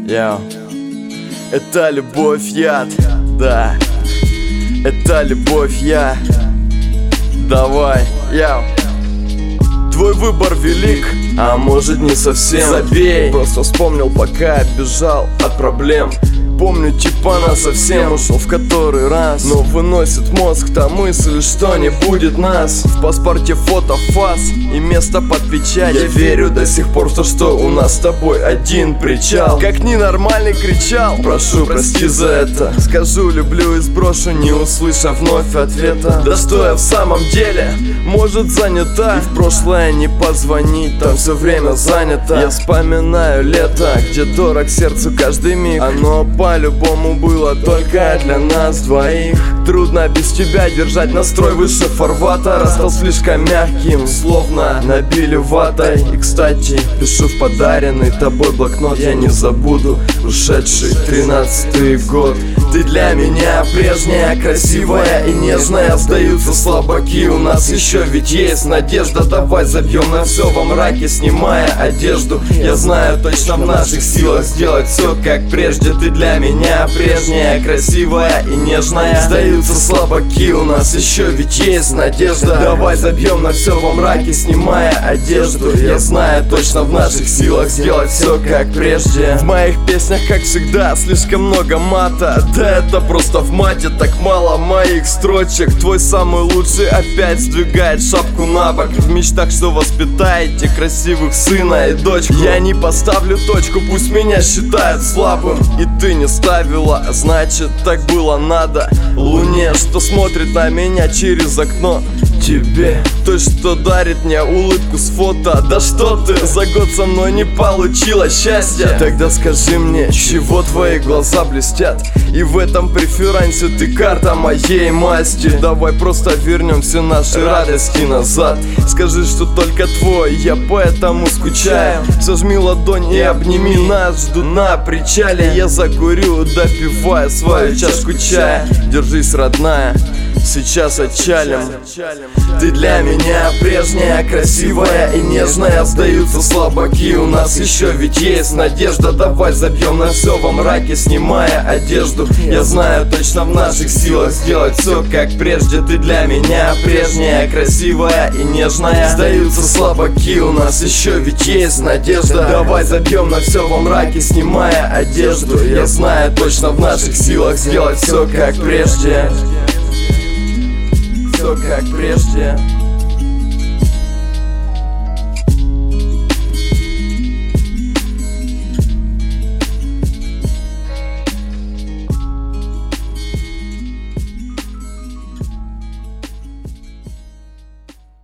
Йоу. Это любовь, яд, да. Это любовь, я. Давай, йоу. Твой выбор велик, а может не совсем. Забей, просто вспомнил, пока я бежал от проблем. Помню, типа насовсем ушел в который раз, но выносит мозг та мысль, что не будет нас. В паспорте фото фас и место под печать. Я верю до сих пор в то, что у нас с тобой один причал. Как ненормальный кричал, прошу, прости за это. Скажу, люблю и сброшу, не услышав вновь ответа. Да что я в самом деле, может занята, и в прошлое не позвонить, там все время занято. Я вспоминаю лето, где дорог сердцу каждый миг. Оно по-любому было только для нас двоих. Трудно без тебя держать настрой выше фарватера. Стал слишком мягким, словно набили ватой. И, кстати, пишу в подаренный тобой блокнот. Я не забуду ушедший 13-й год. Ты для меня прежняя, красивая и нежная. Сдаются слабаки, у нас еще ведь есть надежда. Давай забьем на все во мраке, снимая одежду. Я знаю, точно в наших силах сделать все как прежде. Ты для меня прежняя, красивая и нежная. Сдаются слабаки, у нас еще ведь есть надежда. Давай забьем на все во мраке, снимая одежду. Я знаю, точно в наших силах сделать все как прежде. В моих песнях, как всегда, слишком много мата. Да это просто в мате, так мало моих строчек. Твой самый лучший опять сдвигает шапку на бок. В мечтах, что воспитаете красивых сына и дочку. Я не поставлю точку, пусть меня считают слабым. И ты не ставила, значит так было надо. Луне, что смотрит на меня через окно. Тебе, той, что дарит мне улыбку с фото. Да что ты, за год со мной не получила счастья. Тогда скажи мне, чего твои глаза блестят? И в этом преферансе ты карта моей масти. Давай просто вернем все наши радости назад. Скажи, что только твой, я поэтому скучаю. Сожми ладонь и обними нас, жду на причале. Я закурю, допивая свою чашку чая. Держись, родная, сейчас отчалим. Ты для меня прежняя, красивая и нежная. Сдаются слабаки, у нас еще ведь есть надежда. Давай забьем на все во мраке, снимая одежду. Я знаю, точно в наших силах сделать все как прежде. Ты для меня прежняя, красивая и нежная. Сдаются слабаки, у нас еще ведь есть надежда. Давай забьем на все во мраке, снимая одежду. Я знаю, точно в наших силах сделать все как прежде. Все как прежде.